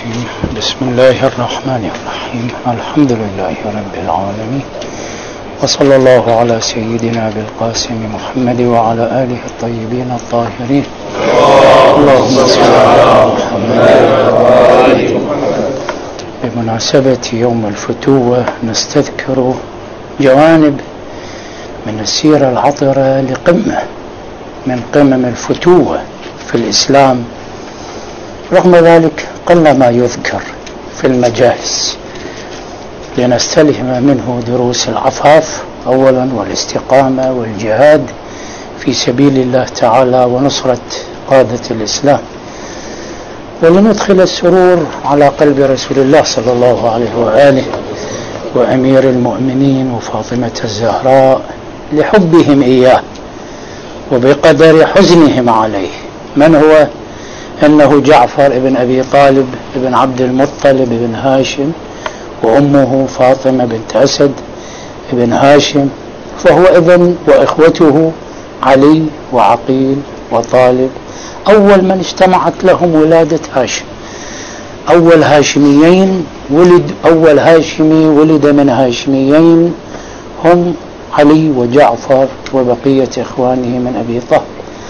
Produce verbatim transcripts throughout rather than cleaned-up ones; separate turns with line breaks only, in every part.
الرجيم. بسم الله الرحمن الرحيم. الحمد لله رب العالمين، وصلى الله على سيدنا بالقاسم محمد وعلى آله الطيبين الطاهرين. اللهم صل على محمد. بمناسبة يوم الفتوة نستذكر جوانب من السيرة العطرة لقمة من قمم الفتوة في الإسلام، رغم ذلك قل ما يذكر في المجالس، لنستلهم منه دروس العفاف أولا، والاستقامة والجهاد في سبيل الله تعالى ونصرة قادة الإسلام، ولندخل السرور على قلب رسول الله صلى الله عليه وآله وأمير المؤمنين وفاطمة الزهراء لحبهم إياه وبقدر حزنهم عليه. من هو؟ إنه جعفر ابن أبي طالب ابن عبد المطلب ابن هاشم، وأمه فاطمة بنت أسد ابن هاشم، فهو ابن وإخوته علي وعقيل وطالب أول من اجتمعت لهم ولادة هاشم. أول هاشميين ولد أول هاشمي ولد من هاشميين هم علي وجعفر وبقية إخوانه من أبي طالب.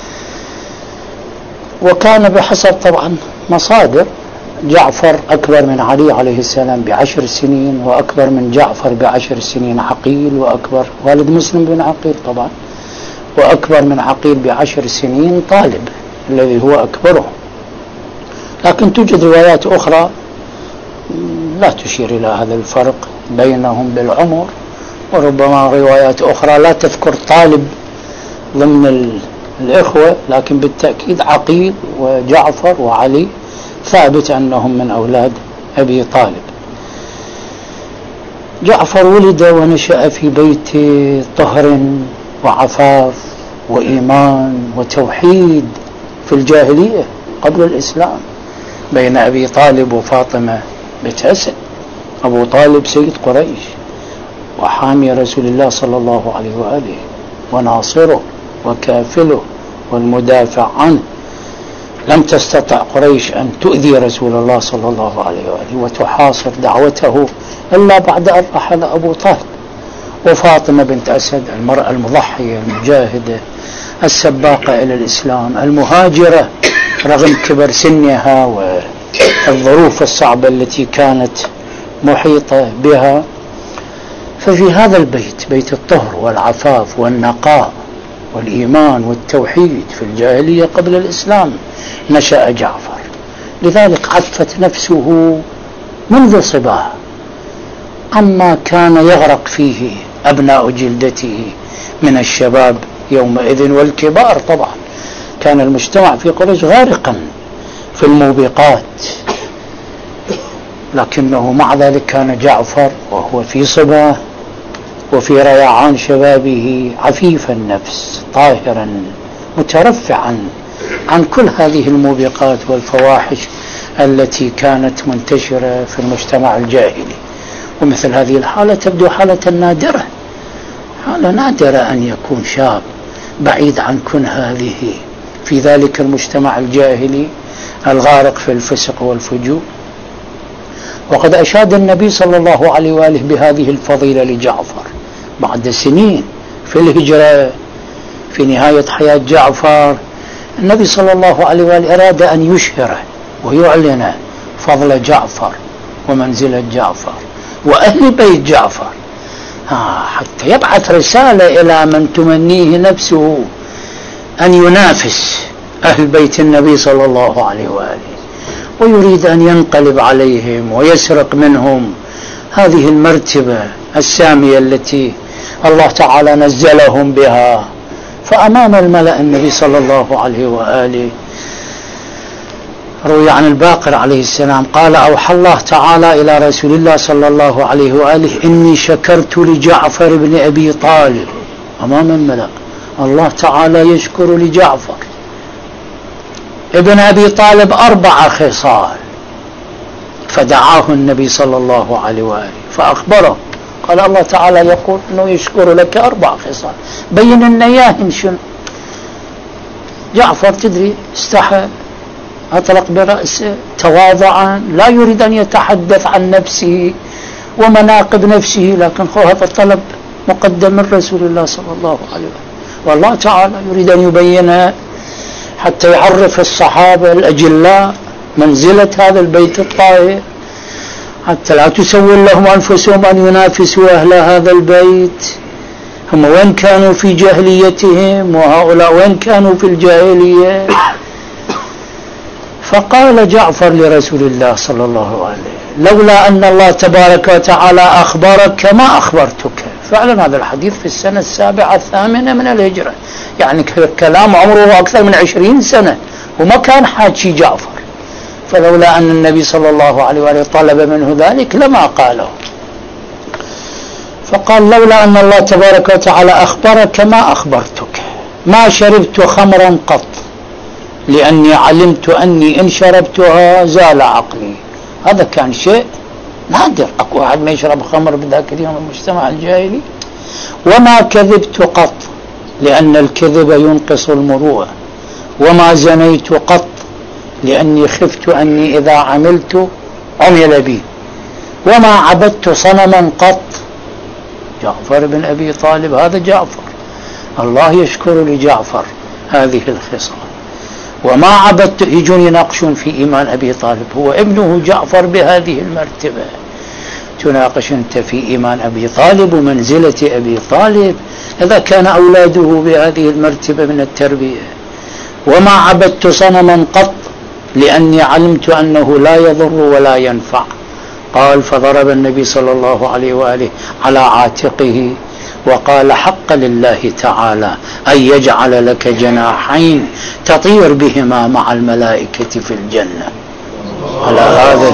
وكان بحسب طبعا مصادر جعفر أكبر من علي عليه السلام بعشر سنين، وأكبر من جعفر بعشر سنين عقيل، وأكبر والد مسلم بن عقيل طبعا، وأكبر من عقيل بعشر سنين طالب الذي هو أكبره. لكن توجد روايات أخرى لا تشير إلى هذا الفرق بينهم بالعمر، وربما روايات أخرى لا تذكر طالب ضمن الإخوة، لكن بالتأكيد عقيل وجعفر وعلي ثابت أنهم من أولاد أبي طالب. جعفر ولد ونشأ في بيت طهر وعفاف وإيمان وتوحيد في الجاهلية قبل الإسلام، بين أبي طالب وفاطمة بنت أسد. أبو طالب سيد قريش وحامي رسول الله صلى الله عليه وآله وناصره وكافله والمدافع عنه. لم تستطع قريش أن تؤذي رسول الله صلى الله عليه وآله وتحاصر دعوته إلا بعد أن رحل أبو طالب. وفاطمة بنت أسد المرأة المضحية المجاهدة السباقة إلى الإسلام المهاجرة رغم كبر سنها والظروف الصعبة التي كانت محيطة بها. ففي هذا البيت، بيت الطهر والعفاف والنقاء والإيمان والتوحيد في الجاهلية قبل الإسلام، نشأ جعفر. لذلك عفت نفسه منذ صباه عما كان يغرق فيه أبناء جلدته من الشباب يومئذ والكبار. طبعا كان المجتمع في قريش غارقا في الموبقات، لكنه مع ذلك كان جعفر وهو في صباه وفي ريعان شبابه عفيف النفس طاهرا مترفعا عن كل هذه الموبقات والفواحش التي كانت منتشرة في المجتمع الجاهلي. ومثل هذه الحالة تبدو حالة نادرة، حالة نادرة أن يكون شاب بعيد عن كل هذه في ذلك المجتمع الجاهلي الغارق في الفسق والفجور. وقد أشاد النبي صلى الله عليه وآله بهذه الفضيلة لجعفر بعد سنين في الهجرة. في نهاية حياة جعفر النبي صلى الله عليه وآله أراد أن يشهره ويعلن فضل جعفر ومنزلة جعفر وأهل بيت جعفر، حتى يبعث رسالة إلى من تمنيه نفسه أن ينافس أهل بيت النبي صلى الله عليه وآله، ويريد أن ينقلب عليهم ويسرق منهم هذه المرتبة السامية التي الله تعالى نزلهم بها. فأمام الملأ النبي صلى الله عليه وآله روي عن الباقر عليه السلام قال: أوحى الله تعالى إلى رسول الله صلى الله عليه وآله إني شكرت لجعفر بن أبي طالب. أمام الملأ الله تعالى يشكر لجعفر ابن أبي طالب أربع خصال، فدعاه النبي صلى الله عليه وآله فأخبره، قال الله تعالى يقول أنه يشكر لك أربع خصال، بين النياهن شنو. جعفر تدري استحى أطلق برأسه تواضعا، لا يريد أن يتحدث عن نفسه ومناقب نفسه، لكن هذا الطلب مقدم من رسول الله صلى الله عليه وسلم، والله تعالى يريد أن يبينها حتى يعرف الصحابة الأجلاء منزلة هذا البيت الطاهر، حتى لا تسول لهم أنفسهم أن ينافسوا أهل هذا البيت. هم وين كانوا في جاهليتهم، وهؤلاء وين كانوا في الجاهلية. فقال جعفر لرسول الله صلى الله عليه: لولا أن الله تبارك وتعالى أخبرك كما أخبرتك. فعلا هذا الحديث في السنة السابعة الثامنة من الهجرة، يعني كلام عمره أكثر من عشرين سنة وما كان حاجي جعفر، فلولا أن النبي صلى الله عليه وآله طلب منه ذلك لما قاله. فقال: لولا أن الله تبارك وتعالى أخبرك كما أخبرتك ما شربت خمرا قط، لأني علمت أني إن شربتها زال عقلي. هذا كان شيء نادر، أكو أحد ما يشرب خمر بذاك اليوم المجتمع الجاهلي. وما كذبت قط، لأن الكذب ينقص المروءة. وما زنيت قط، لأني خفت أني إذا عملت عمل بي. وما عبدت صنما قط. جعفر بن أبي طالب، هذا جعفر، الله يشكر لجعفر هذه الخصال. وما عبدت، يجون يناقشون في إيمان أبي طالب، هو ابنه جعفر بهذه المرتبة، تناقش أنت في إيمان أبي طالب ومنزلة أبي طالب إذا كان أولاده بهذه المرتبة من التربية. وما عبدت صنما قط، لأني علمت أنه لا يضر ولا ينفع. قال: فضرب النبي صلى الله عليه وآله على عاتقه وقال: حق لله تعالى أن يجعل لك جناحين تطير بهما مع الملائكة في الجنة. على هذا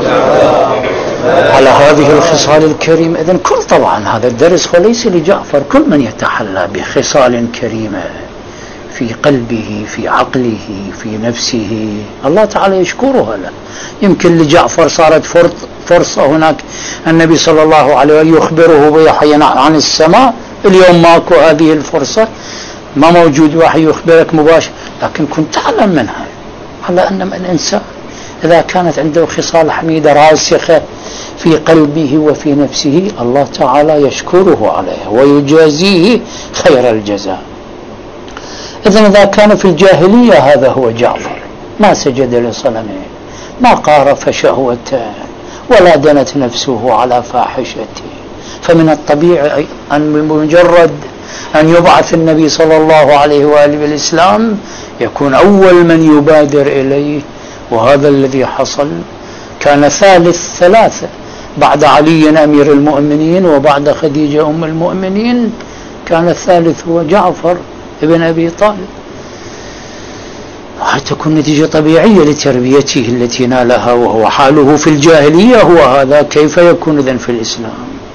على هذه الخصال الكريمة. إذن كل طبعا هذا الدرس وليس لجعفر، كل من يتحلى بخصال كريمة في قلبه في عقله في نفسه الله تعالى يشكرها له. يمكن لجعفر صارت فرصة هناك، النبي صلى الله عليه وسلم يخبره بوحي عن السماء، اليوم ماكو هذه الفرصة، ما موجود وحي يخبرك مباشر، لكن كنت تعلم منها على أن الإنسان إذا كانت عنده خصال حميدة راسخة في قلبه وفي نفسه الله تعالى يشكره عليها ويجازيه خير الجزاء. إذن إذا كان في الجاهلية هذا هو جعفر، ما سجد لصنمه، ما قارف شهوته، ولا دنت نفسه على فاحشته، فمن الطبيعي أن بمجرد أن يبعث النبي صلى الله عليه وآله بالإسلام يكون أول من يبادر إليه، وهذا الذي حصل. كان ثالث ثلاثة بعد علي أمير المؤمنين وبعد خديجة أم المؤمنين، كان الثالث هو جعفر ابن أبي طالب، تكون نتيجة طبيعية لتربيته التي نالها، وهو حاله في الجاهلية هو هذا، كيف يكون إذن في الإسلام؟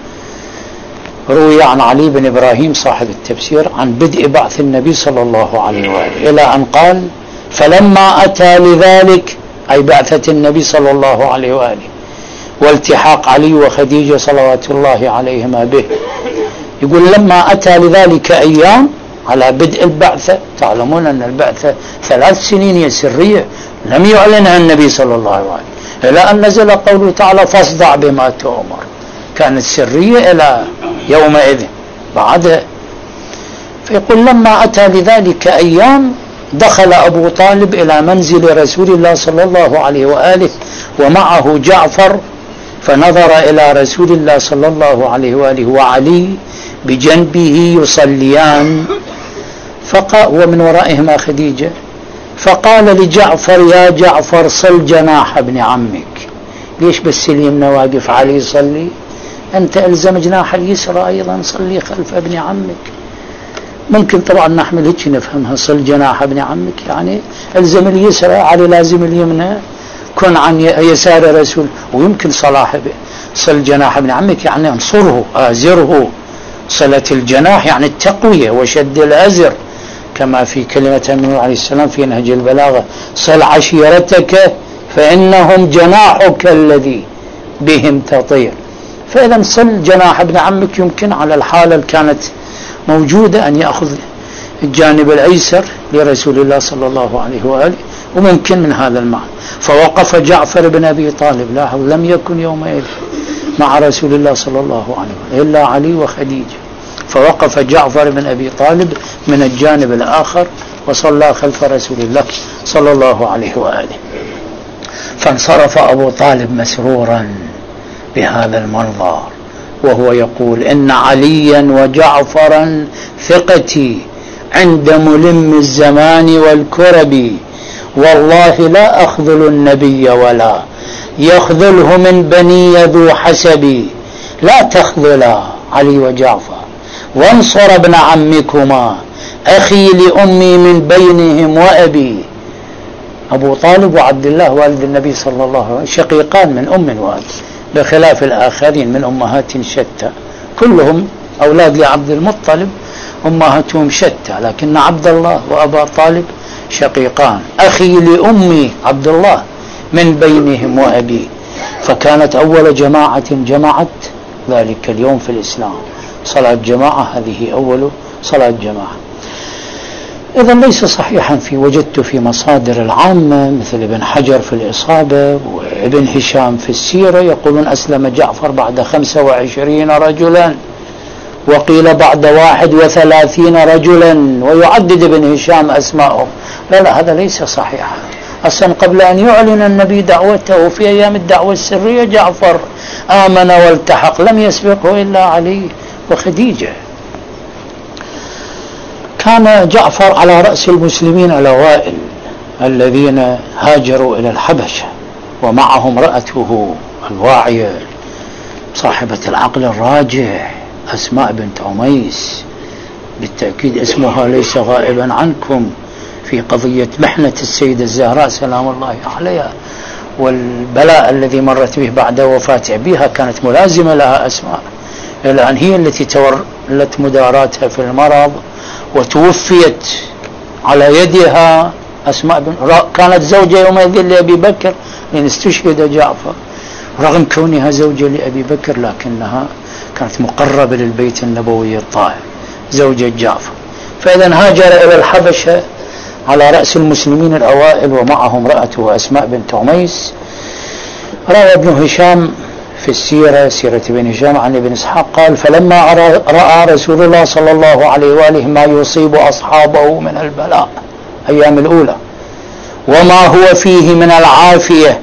روي عن علي بن إبراهيم صاحب التفسير عن بدء بعث النبي صلى الله عليه وآله إلى أن قال: فلما أتى لذلك، أي بعثة النبي صلى الله عليه وآله والتحاق علي وخديجة صلوات الله عليهما به، يقول: لما أتى لذلك أيام على بدء البعثة، تعلمون أن البعثة ثلاث سنين هي سرية لم يعلنها النبي صلى الله عليه وآله، إلى أن نزل قوله تعالى: فاصدع بما تؤمر، كانت سرية إلى يومئذ بعد. فيقول: لما أتى لذلك أيام دخل أبو طالب إلى منزل رسول الله صلى الله عليه وآله ومعه جعفر، فنظر إلى رسول الله صلى الله عليه وآله وعلي بجنبه يصليان، فقال ومن ورائهما خديجة، فقال لجعفر: يا جعفر صل جناح ابن عمك. ليش بس اليمنى واقف علي يصلي؟ أنت ألزم جناح اليسرى أيضا، صلي خلف ابن عمك. ممكن طبعا نحمل هيك نفهمها، صل جناح ابن عمك يعني ألزم اليسرى، علي لازم اليمنى، كن عن يسار رسول. ويمكن صلاح صل جناح ابن عمك يعني انصره آزره، صلة الجناح يعني التقوية وشد الأزر، كما في كلمة النبي عليه السلام في نهج البلاغة: صل عشيرتك فإنهم جناحك الذي بهم تطير. فإذا صل جناح ابن عمك يمكن على الحالة اللي كانت موجودة أن يأخذ الجانب الأيسر لرسول الله صلى الله عليه وآله وممكن من هذا المعنى. فوقف جعفر بن أبي طالب، لاحظ لم يكن يومئذ مع رسول الله صلى الله عليه وسلم إلا علي وخديجة، فوقف جعفر بن أبي طالب من الجانب الآخر وصلى خلف رسول الله صلى الله عليه وآله. فانصرف أبو طالب مسرورا بهذا المنظر وهو يقول: إن عليا وجعفرا ثقتي عند ملم الزمان والكرب، والله لا أخذل النبي ولا يخذله من بني ذو حسب. لا تخذلا علي وجعفر، وانصر ابن عمكما أخي لأمي من بينهم وأبي. أبو طالب وعبد الله والد النبي صلى الله عليه وسلم شقيقان من أم وأب، بخلاف الآخرين من أمهات شتى، كلهم أولاد لعبد المطلب أمهاتهم شتى، لكن عبد الله وأبا طالب شقيقان. أخي لأمي عبد الله من بينهم وأبي. فكانت أول جماعة جمعت ذلك اليوم في الإسلام صلاة جماعة، هذه أول صلاة جماعة. إذا ليس صحيحا في وجدت في مصادر العامة مثل ابن حجر في الإصابة وابن هشام في السيرة يقولون أسلم جعفر بعد خمسة وعشرين رجلا، وقيل بعد واحد وثلاثين رجلا، ويعدد ابن هشام أسماءهم. لا لا، هذا ليس صحيحا. أصلا قبل أن يعلن النبي دعوته في أيام الدعوة السرية جعفر آمن والتحق، لم يسبقه إلا علي وخديجة. كان جعفر على رأس المسلمين الأوائل الذين هاجروا إلى الحبشة، ومعهم امرأته الواعية صاحبة العقل الراجح أسماء بنت عميس، بالتأكيد اسمها ليس غائبا عنكم في قضية محنة السيدة الزهراء سلام الله عليها والبلاء الذي مرت به بعد وفاة أبيها، كانت ملازمة لها أسماء، إلى أن هي التي تولت مداراتها في المرض وتوفيت على يدها. أسماء بن كانت زوجة يومئذ لأبي بكر لأن استشهد جعفر، رغم كونها زوجة لأبي بكر لكنها كانت مقربة للبيت النبوي الطاهر، زوجة جعفر. فإذا هاجر إلى الحبشة على رأس المسلمين الأوائل ومعه امرأته أسماء بنت عميس. روى ابن هشام في السيرة سيرة ابن هشام عن ابن إسحاق قال: فلما رأى رسول الله صلى الله عليه وآله ما يصيب أصحابه من البلاء أيام الأولى وما هو فيه من العافية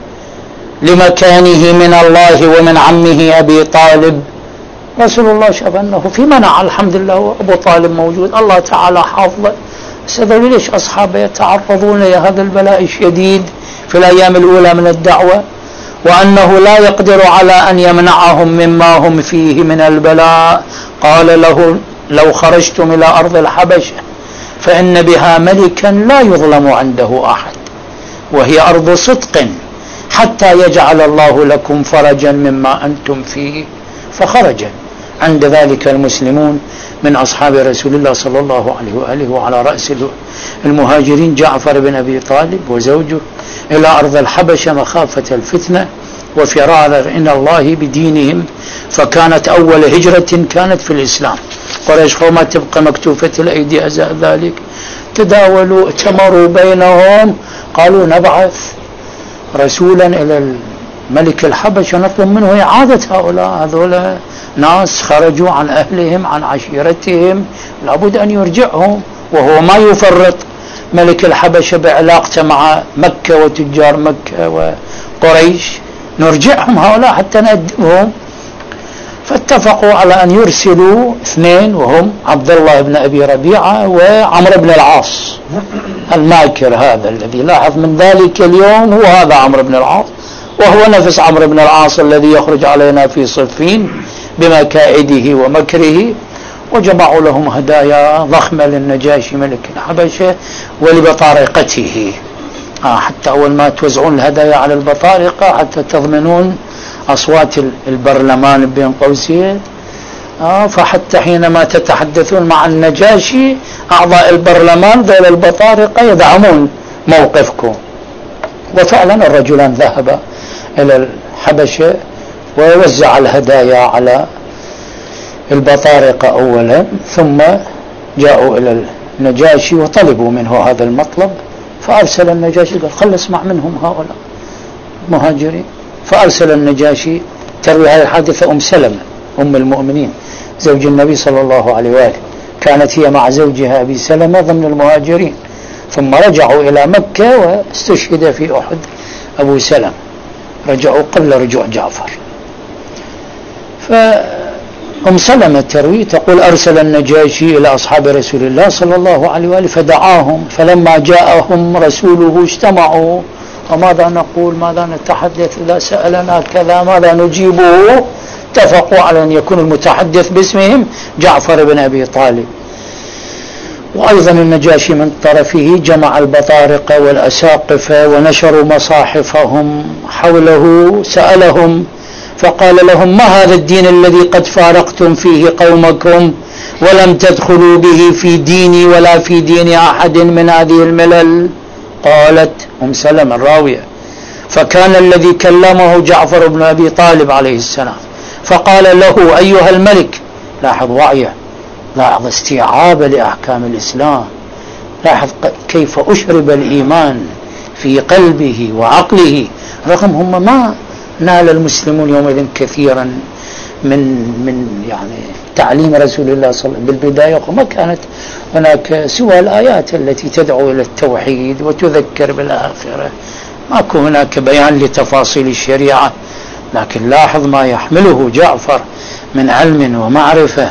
لمكانه من الله ومن عمه أبي طالب، رسول الله شاف أنه في منع الحمد لله وأبو طالب موجود، الله تعالى حافظه. سأدري ليش أصحابه يتعرضون لهذا البلاء الشديد في الأيام الأولى من الدعوة، وأنه لا يقدر على أن يمنعهم مما هم فيه من البلاء. قال له: لو خرجتم إلى أرض الحبشة فإن بها ملكا لا يظلم عنده أحد، وهي أرض صدق، حتى يجعل الله لكم فرجا مما أنتم فيه. فخرج عند ذلك المسلمون من أصحاب رسول الله صلى الله عليه وآله وعلى رأس المهاجرين جعفر بن أبي طالب وزوجه إلى أرض الحبشة مخافة الفتنة وفرارا إلى الله بدينهم. فكانت أول هجرة كانت في الإسلام. قريش ما تبقى مكتوفة الأيدي أزاء ذلك، تداولوا اتمروا بينهم، قالوا نبعث رسولا إلى ملك الحبشة نطلب منه إعادة هؤلاء، هذولا ناس خرجوا عن أهلهم عن عشيرتهم، لابد أن يرجعهم. وهو ما يفرط ملك الحبشة بعلاقته مع مكة وتجار مكة وقريش، نرجعهم هؤلاء حتى نأدبهم. فاتفقوا على أن يرسلوا اثنين وهم عبد الله بن أبي ربيعة وعمر بن العاص الماكر هذا الذي لاحظ من ذلك اليوم هو هذا عمرو بن العاص، وهو نفس عمرو بن العاص الذي يخرج علينا في صفين بمكائده ومكره. وجمعوا لهم هدايا ضخمة للنجاشي ملك الحبشة ولبطارقته، آه حتى أول ما توزعون الهدايا على البطارقة حتى تضمنون أصوات البرلمان بين قوسين، آه فحتى حينما تتحدثون مع النجاشي أعضاء البرلمان ذول البطارقة يدعمون موقفكم. وفعلا الرجلان ذهبا إلى الحبشة ووزع الهدايا على البطارقة أولا، ثم جاءوا إلى النجاشي وطلبوا منه هذا المطلب، فأرسل النجاشي قال خل اسمع منهم هؤلاء مهاجرين. فأرسل النجاشي. تروي هذه الحادثة أم سلمة أم المؤمنين زوج النبي صلى الله عليه وآله، كانت هي مع زوجها أبي سلمة ضمن المهاجرين، ثم رجعوا إلى مكة واستشهد في أحد أبو سلمة، رجعوا قبل رجوع جعفر. فأم سلمة تروي تقول أرسل النجاشي إلى أصحاب رسول الله صلى الله عليه وآله فدعاهم، فلما جاءهم رسوله اجتمعوا، وماذا نقول ماذا نتحدث إذا سألنا كذا ماذا نجيبه؟ اتفقوا على أن يكون المتحدث باسمهم جعفر بن أبي طالب. وأيضا النجاشي من طرفه جمع البطارقة والأساقفة ونشروا مصاحفهم حوله، سألهم فقال لهم ما هذا الدين الذي قد فارقتم فيه قومكم ولم تدخلوا به في ديني ولا في دين أحد من هذه الملل؟ قالت أم سلمة الراوية فكان الذي كلمه جعفر بن أبي طالب عليه السلام فقال له أيها الملك، لاحظ وعيه، لاحظ استيعاب لأحكام الإسلام، لاحظ كيف أشرب الإيمان في قلبه وعقله، رغم هم ما نال المسلمون يومئذ كثيرا من من يعني تعليم رسول الله صلى الله عليه وسلم بالبداية، وما كانت هناك سوى الآيات التي تدعو إلى التوحيد وتذكر بالآخرة، ماكو هناك بيان لتفاصيل الشريعة. لكن لاحظ ما يحمله جعفر من علم ومعرفة.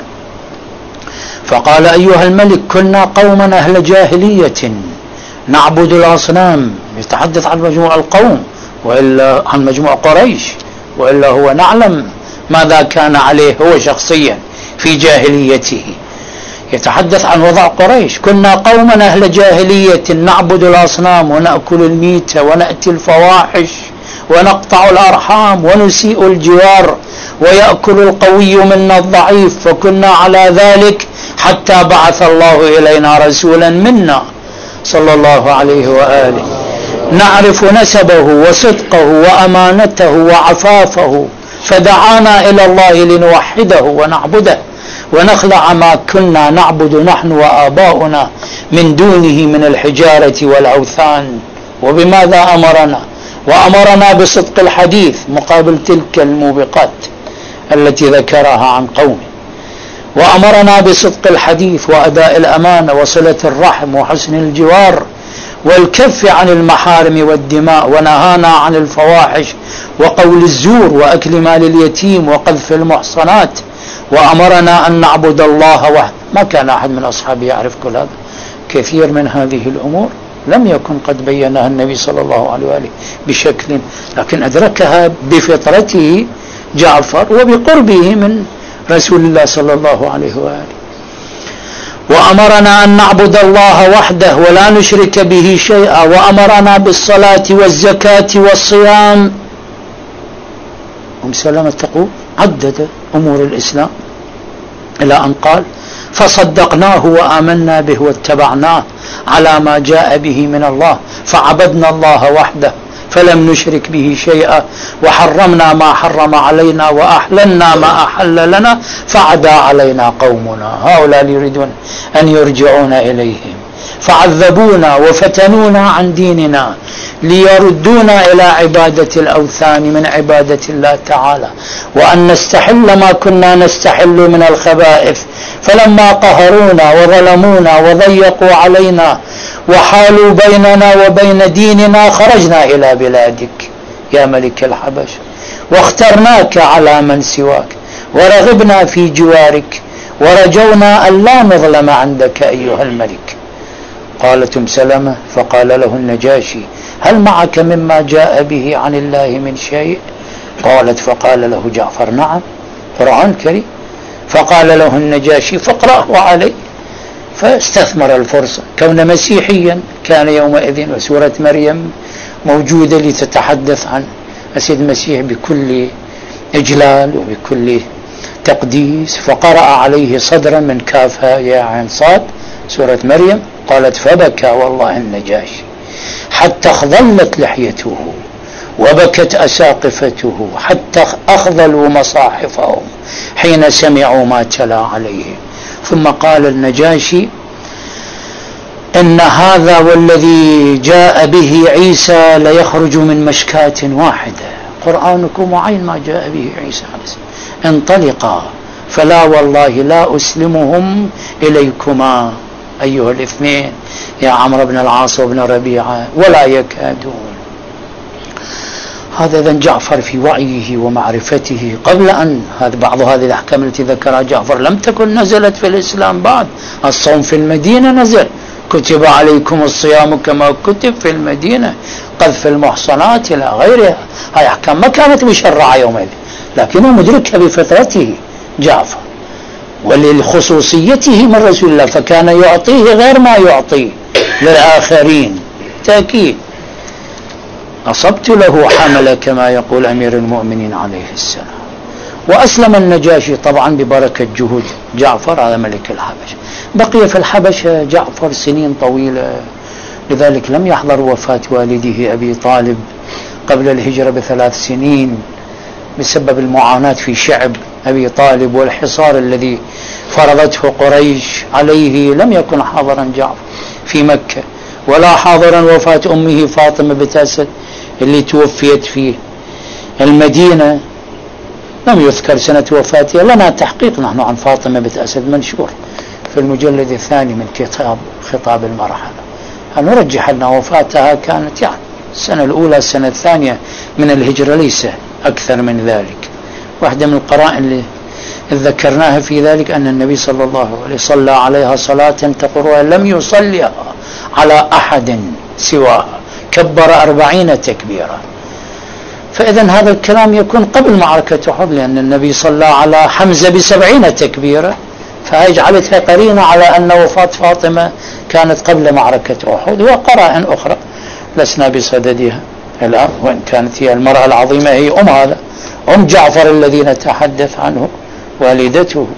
فقال أيها الملك كنا قوما أهل جاهلية نعبد الأصنام، يتحدث عن مجموع القوم وإلا عن مجموع قريش، وإلا هو نعلم ماذا كان عليه هو شخصيا في جاهليته، يتحدث عن وضع قريش. كنا قوما أهل جاهلية نعبد الأصنام ونأكل الميت ونأتي الفواحش ونقطع الأرحام ونسيء الجوار ويأكل القوي منا الضعيف، فكنا على ذلك حتى بعث الله إلينا رسولا منا صلى الله عليه وآله نعرف نسبه وصدقه وأمانته وعفافه، فدعانا إلى الله لنوحده ونعبده ونخلع ما كنا نعبد نحن وآباؤنا من دونه من الحجارة والأوثان. وبماذا أمرنا؟ وأمرنا بصدق الحديث مقابل تلك الموبقات التي ذكرها عن قومه، وأمرنا بصدق الحديث وأداء الأمانة وصلة الرحم وحسن الجوار والكف عن المحارم والدماء، ونهانا عن الفواحش وقول الزور وأكل مال اليتيم وقذف المحصنات، وأمرنا أن نعبد الله وحده. ما كان أحد من أصحابه يعرف كل هذا، كثير من هذه الأمور لم يكن قد بينها النبي صلى الله عليه وآله بشكل، لكن أدركها بفطرته جعفر وبقربه من رسول الله صلى الله عليه وآله. وأمرنا أن نعبد الله وحده ولا نشرك به شيئا، وأمرنا بالصلاة والزكاة والصيام. أم سلمة تقول عدد أمور الإسلام إلى أن قال فصدقناه وآمنا به واتبعناه على ما جاء به من الله، فعبدنا الله وحده فلم نشرك به شيئا، وحرمنا ما حرم علينا وأحللنا ما أحل لنا، فعدا علينا قومنا هؤلاء يريدون أن يرجعونا إليهم، فعذبونا وفتنونا عن ديننا ليردونا إلى عبادة الأوثان من عبادة الله تعالى، وأن نستحل ما كنا نستحل من الخبائث، فلما قهرونا وظلمونا وضيقوا علينا وحالوا بيننا وبين ديننا خرجنا إلى بلادك يا ملك الحبش، واخترناك على من سواك، ورغبنا في جوارك، ورجونا أن لا نظلم عندك أيها الملك. قالت أم سلمة فقال له النجاشي هل معك مما جاء به عن الله من شيء؟ قالت فقال له جعفر نعم قرآن كريم. فقال له النجاشي فاقرأه علي، فاستثمر الفرصة كون مسيحيا كان يومئذ، وسورة مريم موجودة لتتحدث عن السيد المسيح بكل إجلال وبكل تقديس، فقرأ عليه صدرا من كافها يا عين صاد سورة مريم. قالت فبكى والله النجاشي حتى اخضلت لحيته وبكت أساقفته حتى أخضلوا مصاحفهم حين سمعوا ما تلا عليهم. ثم قال النجاشي إن هذا والذي جاء به عيسى ليخرج من مشكاة واحدة، قرآنكم وعين ما جاء به عيسى عليه السلام، انطلقا فلا والله لا أسلمهم إليكما أيها الاثنين يا عمرو بن العاص وابن ربيعة ولا يكادون. هذا إذن جعفر في وعيه ومعرفته قبل أن هذا بعض هذه الأحكام التي ذكرها جعفر لم تكن نزلت في الإسلام بعد. الصوم في المدينة نزل، كتب عليكم الصيام كما كتب في المدينة، قذف المحصنات إلى غيرها، هاي أحكام ما كانت مشرعة يومئذ لكنه مدركها بفترته جعفر ولخصوصيته من رسول الله، فكان يعطيه غير ما يعطيه للآخرين تأكيد. أصبت له حمل كما يقول أمير المؤمنين عليه السلام. وأسلم النجاشي طبعا ببركة جهود جعفر هذا ملك الحبشة. بقي في الحبشة جعفر سنين طويلة، لذلك لم يحضر وفاة والده أبي طالب قبل الهجرة بثلاث سنين بسبب المعاناة في شعب أبي طالب والحصار الذي فرضته قريش عليه. لم يكن حاضرا جعفر في مكة ولا حاضرا وفاة أمه فاطمة بنت أسد اللي توفيت في المدينة، لم يذكر سنة وفاتها. لنا تحقيق نحن عن فاطمة بنت أسد منشور في المجلد الثاني من كتاب خطاب المرحلة، نرجح أن وفاتها كانت يعني السنة الأولى السنة الثانية من الهجرة ليس أكثر من ذلك. واحدة من القرائن اللي ذكرناها في ذلك أن النبي صلى الله عليه وسلم صلى عليها صلاة تقرها لم يصليها على أحد سواها، كبر أربعين تكبيرا. فإذا هذا الكلام يكون قبل معركة أحد، لأن النبي صلى على حمزة بسبعين تكبيرة، فهي جعلتها قرينة على أن وفاة فاطمة كانت قبل معركة أحد. وقرائن أخرى لسنا بصددها الآن، وإن كانت هي المرأة العظيمة هي أم هذا أم جعفر الذي نتحدث عنه والدته.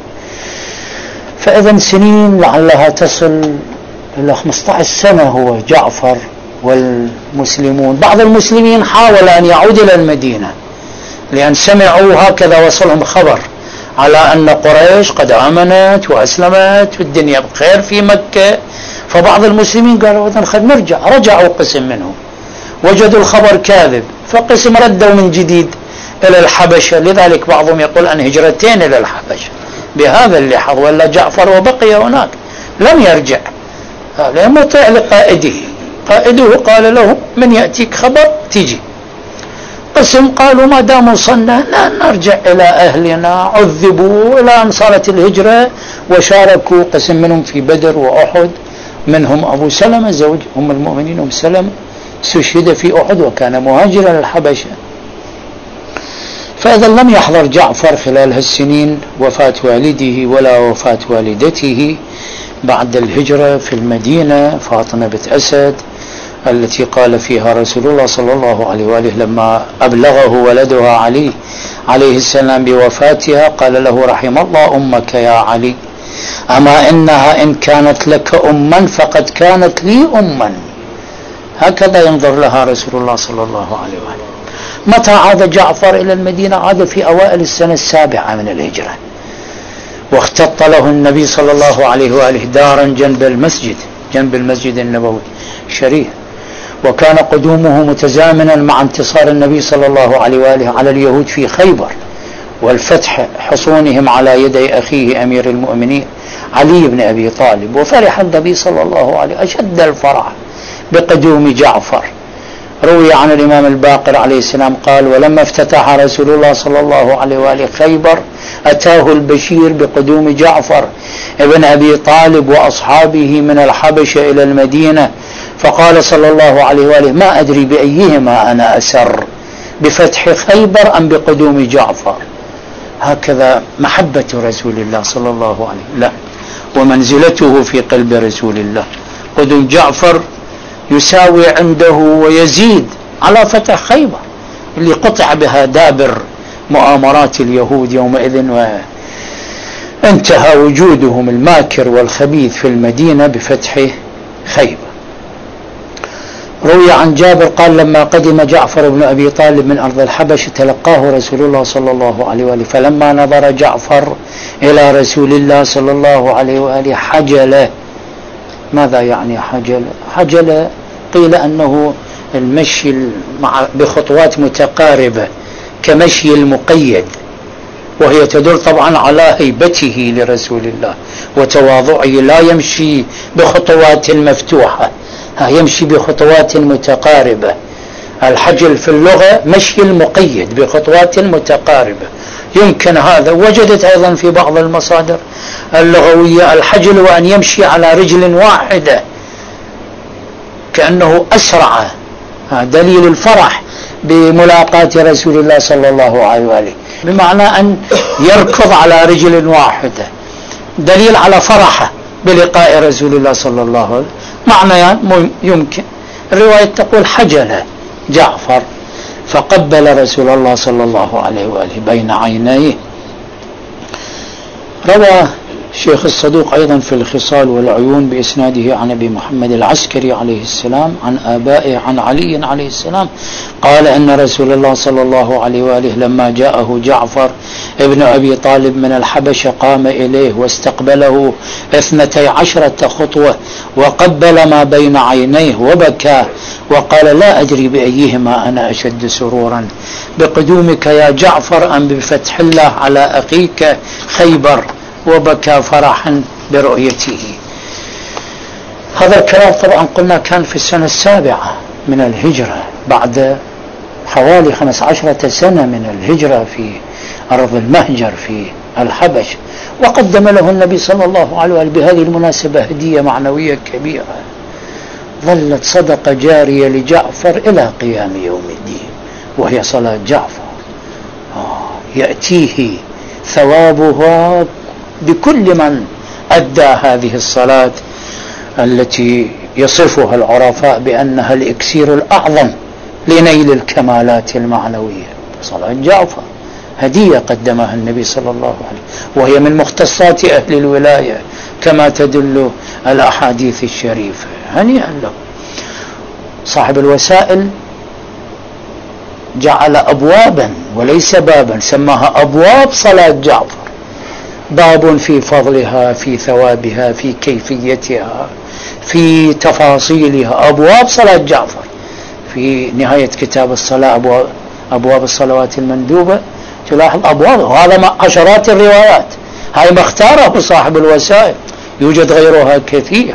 فإذا سنين لعلها تصل إلى خمسة عشر سنة هو جعفر والمسلمون. بعض المسلمين حاول أن يعود إلى المدينة لأن سمعوا هكذا وصلهم خبر على أن قريش قد آمنت وأسلمت والدنيا بخير في مكة. فبعض المسلمين قالوا إذن خل نرجع. رجعوا قسم منهم وجدوا الخبر كاذب، فقسم ردوا من جديد إلى الحبشة. لذلك بعضهم يقول أن هجرتين إلى الحبشة بهذا اللحظ، ولا جعفر وبقي هناك لم يرجع لأنه مطيع لقائده. قائده قال له من يأتيك خبر تيجي. قسم قالوا ما دام وصلنا لا نرجع إلى أهلنا، عذبوا إلى أن صارت الهجرة وشاركوا قسم منهم في بدر وأحد، منهم أبو سلمة زوج أم المؤمنين أم سلمة استشهد في أحد وكان مهاجرا للحبشة. فإذا لم يحضر جعفر خلال هالسنين وفاة والده ولا وفاة والدته بعد الهجرة في المدينة فاطمة بنت أسد التي قال فيها رسول الله صلى الله عليه وآله لما أبلغه ولدها علي عليه السلام بوفاتها قال له رحم الله أمك يا علي، أما إنها إن كانت لك أما فقد كانت لي أما. هكذا ينظر لها رسول الله صلى الله عليه وآله. متى عاد جعفر إلى المدينة؟ عاد في أوائل السنة السابعة من الهجرة، واختط له النبي صلى الله عليه وآله دارا جنب المسجد جنب المسجد النبوي الشريف، وكان قدومه متزامنا مع انتصار النبي صلى الله عليه وآله على اليهود في خيبر والفتح حصونهم على يدي أخيه أمير المؤمنين علي بن أبي طالب. وفرح النبي صلى الله عليه أشد الفرح بقدوم جعفر. روي عن الإمام الباقر عليه السلام قال ولما افتتح رسول الله صلى الله عليه وآله خيبر أتاه البشير بقدوم جعفر ابن أبي طالب وأصحابه من الحبشة إلى المدينة، فقال صلى الله عليه وآله ما أدري بأيهما أنا أسر بفتح خيبر أم بقدوم جعفر. هكذا محبة رسول الله صلى الله عليه لا ومنزلته في قلب رسول الله. قدوم جعفر يساوي عنده ويزيد على فتح خيبر اللي قطع بها دابر مؤامرات اليهود يومئذ، وانتهى وجودهم الماكر والخبيث في المدينة بفتح خيبر. روي عن جابر قال لما قدم جعفر بن أبي طالب من أرض الحبش تلقاه رسول الله صلى الله عليه وآله، فلما نظر جعفر إلى رسول الله صلى الله عليه وآله حجله ماذا يعني حجل؟ حجل قيل أنه المشي بخطوات متقاربة كمشي المقيد، وهي تدل طبعا على هيبته لرسول الله وتواضعه، لا يمشي بخطوات مفتوحة، يمشي بخطوات متقاربة. الحجل في اللغة مشي المقيد بخطوات متقاربة، يمكن هذا. وجدت أيضا في بعض المصادر اللغوية الحجل وأن يمشي على رجل واحدة كأنه أسرع، دليل الفرح بملاقاة رسول الله صلى الله عليه وآله، بمعنى أن يركض على رجل واحدة، دليل على فرحه بلقاء رسول الله صلى الله عليه وسلم. معنى يعني يمكن الرواية تقول حجل جعفر فقبل رسول الله صلى الله عليه وآله بين عينيه. روى الشيخ الصدوق أيضا في الخصال والعيون بإسناده عن أبي محمد العسكري عليه السلام عن آبائه عن علي عليه السلام قال أن رسول الله صلى الله عليه وآله لما جاءه جعفر ابن أبي طالب من الحبشة قام إليه واستقبله اثنتي عشرة خطوة وقبل ما بين عينيه وبكى وقال لا أدري بأيهما أنا أشد سرورا بقدومك يا جعفر أم بفتح الله على أخيك خيبر، وبكى فرحا برؤيته. هذا الكلام طبعا قلنا كان في السنة السابعة من الهجرة، بعد حوالي خمس عشرة سنة من الهجرة في أرض المهجر في الحبش، وقدم له النبي صلى الله عليه وسلم بهذه المناسبة هدية معنوية كبيرة ظلت صدقة جارية لجعفر إلى قيام يوم الدين، وهي صلاة جعفر. يأتيه ثوابها بكل من أدى هذه الصلاة التي يصفها العرفاء بأنها الإكسير الأعظم لنيل الكمالات المعنوية. صلاة جعفر هدية قدمها النبي صلى الله عليه وسلم، وهي من مختصات أهل الولاية كما تدل الأحاديث الشريفة. هنيئا له. صاحب الوسائل جعل أبوابا وليس بابا، سماها أبواب صلاة جعفر، باب في فضلها، في ثوابها، في كيفيتها، في تفاصيلها، أبواب صلاة جعفر. في نهاية كتاب الصلاة أبواب, أبواب الصلوات المندوبة تلاحظ أبواب، وهذا عشرات الروايات، هاي ما اختاره صاحب الوسائل، يوجد غيرها كثير.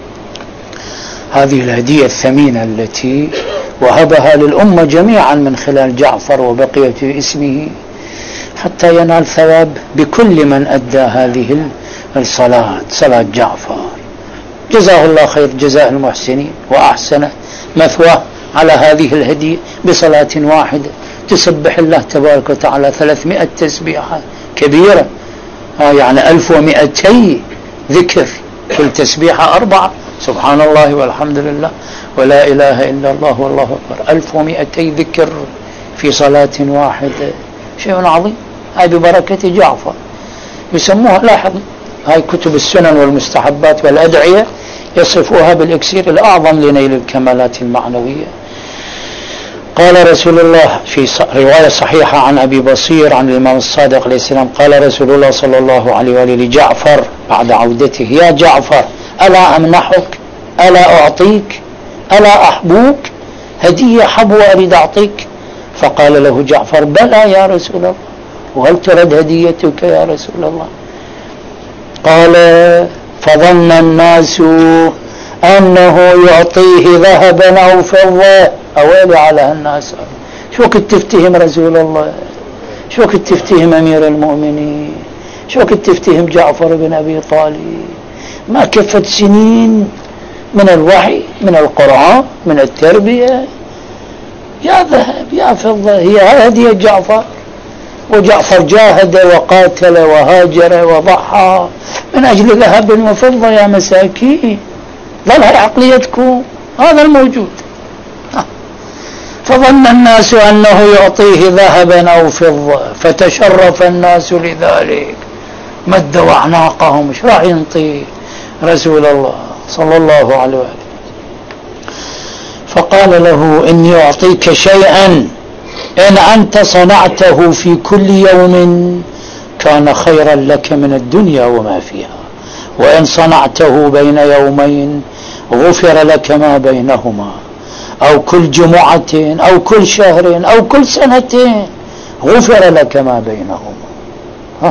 هذه الهدية الثمينة التي وهبها للأمة جميعا من خلال جعفر وبقية اسمه حتى ينال ثواب بكل من أدى هذه الصلاة، صلاة جعفر. جزاه الله خير جزاء المحسنين وأحسن مثواه على هذه الهدية بصلاة واحدة تسبح الله تبارك وتعالى ثلاثمائة تسبيحة كبيرة، يعني ألف ومئتي ذكر، كل تسبيحة أربعة، سبحان الله والحمد لله ولا إله إلا الله والله أكبر، ألف ومئتي ذكر في صلاة واحدة، شيء عظيم. هاي ببركة جعفر يسموها، لاحظ هاي كتب السنن والمستحبات والأدعية يصفوها بالإكسير الأعظم لنيل الكمالات المعنوية. قال رسول الله في رواية صحيحة عن أبي بصير عن الإمام الصادق عليه السلام قال رسول الله صلى الله عليه وآله لجعفر بعد عودته يا جعفر ألا أمنحك، ألا أعطيك، ألا أحبوك، هدية حبوة أريد أعطيك. فقال له جعفر بلى يا رسول الله، وهل ترد هديتك يا رسول الله؟ قال فظن الناس أنه يعطيه ذهبا أو فضة. أويلي على الناس، شو كنت تفتهم رسول الله، شو كنت تفتهم أمير المؤمنين، شو كنت تفتهم جعفر بن أبي طالب، ما كفت سنين من الوحي من القرآن من التربية، يا ذهب يا فضة، هي هدية جعفر. وجعفر جاهد وقاتل وهاجر وضحى من أجل ذهب وفضة يا مساكين، ظل هاي عقليتكم، هذا الموجود. فظن الناس أنه يعطيه ذهبا أو فضة فتشرف الناس لذلك، مدوا أعناقهم، ايش راح ينطي رسول الله صلى الله عليه وسلم؟ فقال له إني أعطيك شيئا إن أنت صنعته في كل يوم كان خيرا لك من الدنيا وما فيها، وإن صنعته بين يومين غفر لك ما بينهما، أو كل جمعتين أو كل شهرين أو كل سنتين غفر لك ما بينهما. ها.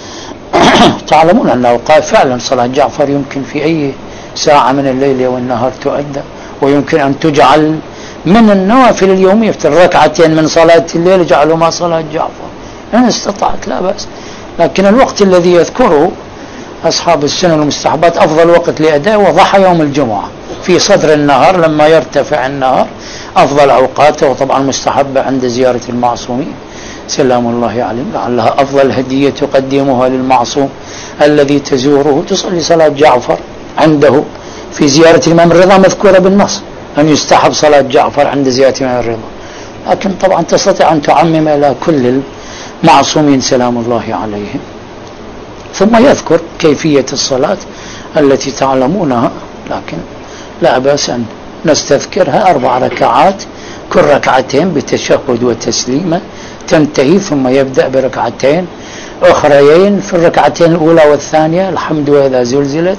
تعلمون أنه قال فعلا صلاة جعفر يمكن في أي ساعة من الليل والنهار تؤدى، ويمكن أن تجعل من النوافل اليومية في الركعتين من صلاة الليل اجعلوا ما صلاة جعفر إن استطعت لا بأس. لكن الوقت الذي يذكره أصحاب السنن والمستحبات أفضل وقت لأداء وضحى يوم الجمعة في صدر النهار لما يرتفع النهار أفضل أوقاته، وطبعا مستحبة عند زيارة المعصومين سلام الله عليهم، لعلها أفضل هدية تقدمها للمعصوم الذي تزوره تصلي صلاة جعفر عنده. في زيارة الإمام الرضا مذكورة بالنص أن يستحب صلاة جعفر عند زيارة الإمام الرضا، لكن طبعا تستطيع أن تعمم إلى كل المعصومين سلام الله عليهم. ثم يذكر كيفية الصلاة التي تعلمونها، لكن لا بأس أن نستذكرها. أربع ركعات كل ركعتين بتشهد وتسليمة تنتهي، ثم يبدأ بركعتين أخريين في الركعتين الأولى والثانية الحمد وإذا زلزلت،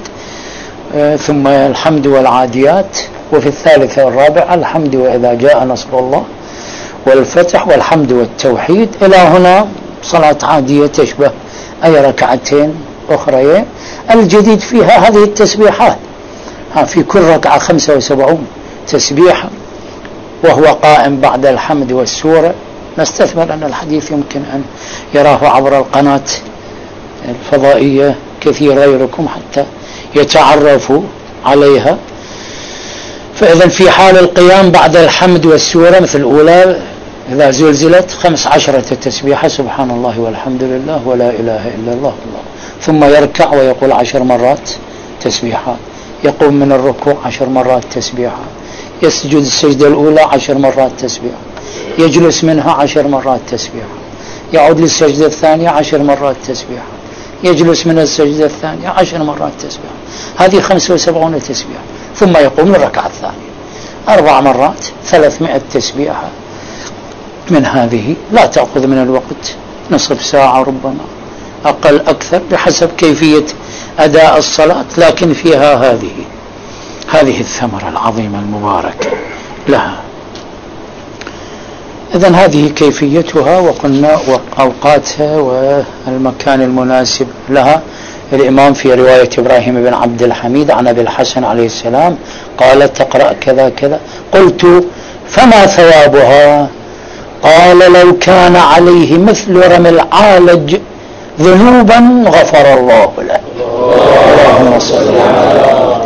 ثم الحمد والعاديات، وفي الثالثة والرابعة الحمد وإذا جاء نصر الله والفتح والحمد والتوحيد. إلى هنا صلاة عادية تشبه أي ركعتين أخريين. الجديد فيها هذه التسبيحات، في كل ركعة خمسة وسبعون تسبيحة وهو قائم بعد الحمد والسورة. نستثمر أن الحديث يمكن أن يراه عبر القناة الفضائية كثير غيركم حتى يتعرفوا عليها. فإذا في حال القيام بعد الحمد والسورة مثل الأولى إذا زلزلت خمس عشرة تسبيحة سبحان الله والحمد لله ولا إله إلا الله الله، ثم يركع ويقول عشر مرات تسبيحة، يقوم من الركوع عشر مرات تسبيحة، يسجد السجدة الأولى عشر مرات تسبيحة، يجلس منها عشر مرات تسبيحة، يعود للسجدة الثانية عشر مرات تسبيحة، يجلس من السجدة الثانية عشر مرات تسبيحة. هذه خمسة وسبعون تسبيحة. ثم يقوم للركعة الثانية أربع مرات ثلاثمائة تسبيحة. من هذه لا تأخذ من الوقت نصف ساعة ربما أقل أكثر بحسب كيفية أداء الصلاة، لكن فيها هذه هذه الثمرة العظيمة المباركة لها. إذن هذه كيفيتها، وقلنا أوقاتها والمكان المناسب لها. الإمام في رواية إبراهيم بن عبد الحميد عن أبي الحسن عليه السلام قال تقرأ كذا كذا، قلت فما ثوابها؟ قال لو كان عليه مثل رمي العالج ذنوبا غفر الله له. اللهم صل على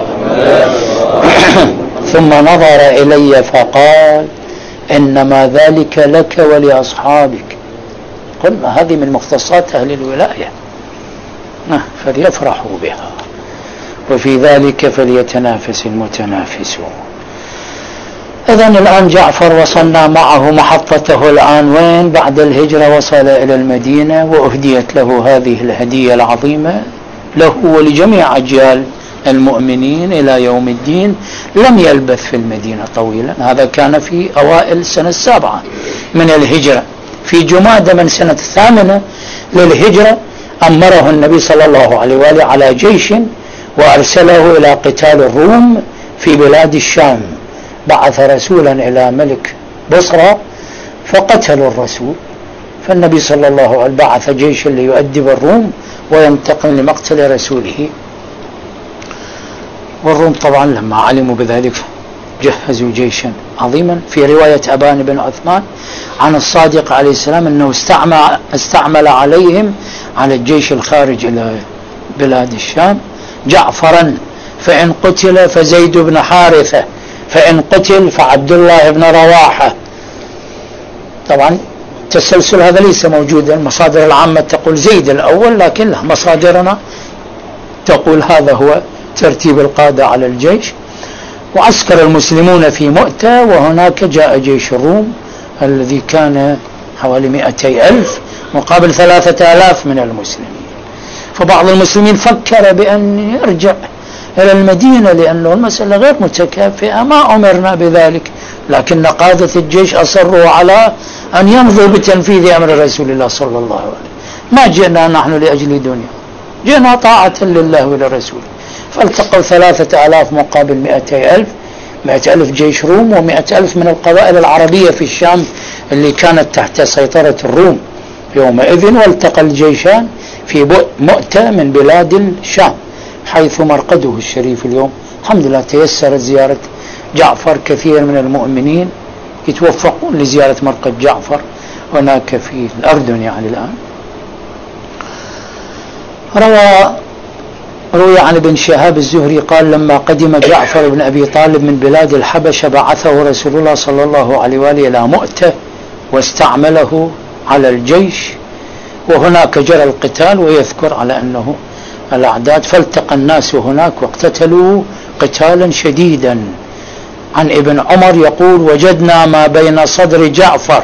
ثم نظر إلي فقال إنما ذلك لك ولأصحابك. قلنا هذه من مختصات أهل الولاية فليفرحوا بها، وفي ذلك فليتنافس المتنافسون. إذن الآن جعفر وصلنا معه محطته الآن وين؟ بعد الهجرة وصل إلى المدينة وأهديت له هذه الهدية العظيمة له ولجميع أجيال المؤمنين إلى يوم الدين. لم يلبث في المدينة طويلا، هذا كان في أوائل السنة السابعة من الهجرة. في جمادى من سنة الثامنة للهجرة أمره النبي صلى الله عليه وآله على جيش وأرسله إلى قتال الروم في بلاد الشام. بعث رسولا إلى ملك بصرى فقتلوا الرسول، فالنبي صلى الله عليه وسلم بعث جيشا ليؤدب الروم وينتقم لمقتل رسوله. والروم طبعا لما علموا بذلك جهزوا جيشا عظيما. في رواية أبان بن عثمان عن الصادق عليه السلام أنه استعمل, استعمل عليهم على الجيش الخارج إلى بلاد الشام جعفرا، فإن قتل فزيد بن حارثة، فإن قتل فعبد الله بن رواحة. طبعا التسلسل هذا ليس موجودا، المصادر العامة تقول زيد الأول، لكن مصادرنا تقول هذا هو ترتيب القادة على الجيش. وعسكر المسلمون في مؤتة، وهناك جاء جيش الروم الذي كان حوالي مئتي ألف مقابل ثلاثة آلاف من المسلمين. فبعض المسلمين فكر بأن يرجع إلى المدينة لأنه المسألة غير متكافئة، ما أمرنا بذلك، لكن قادة الجيش أصروا على أن يمضوا بتنفيذ أمر رسول الله صلى الله عليه وسلم. ما جئنا نحن لأجل دنيا، جئنا طاعة لله ولرسوله. فالتقوا ثلاثة آلاف مقابل مئتي ألف، مئة ألف جيش روم ومئة ألف من القبائل العربية في الشام اللي كانت تحت سيطرة الروم يومئذ، والتقى الجيشان في مؤتة من بلاد الشام حيث مرقده الشريف اليوم. الحمد لله تيسرت زيارة جعفر، كثير من المؤمنين يتوفقون لزيارة مرقد جعفر هناك في الأردن يعني الآن. روى روي عن ابن شهاب الزهري قال لما قدم جعفر بن أبي طالب من بلاد الحبشة بعثه رسول الله صلى الله عليه وآله إلى مؤتة واستعمله على الجيش، وهناك جرى القتال، ويذكر على أنه الأعداد فالتقى الناس هناك واقتتلوا قتالا شديدا. عن ابن عمر يقول وجدنا ما بين صدر جعفر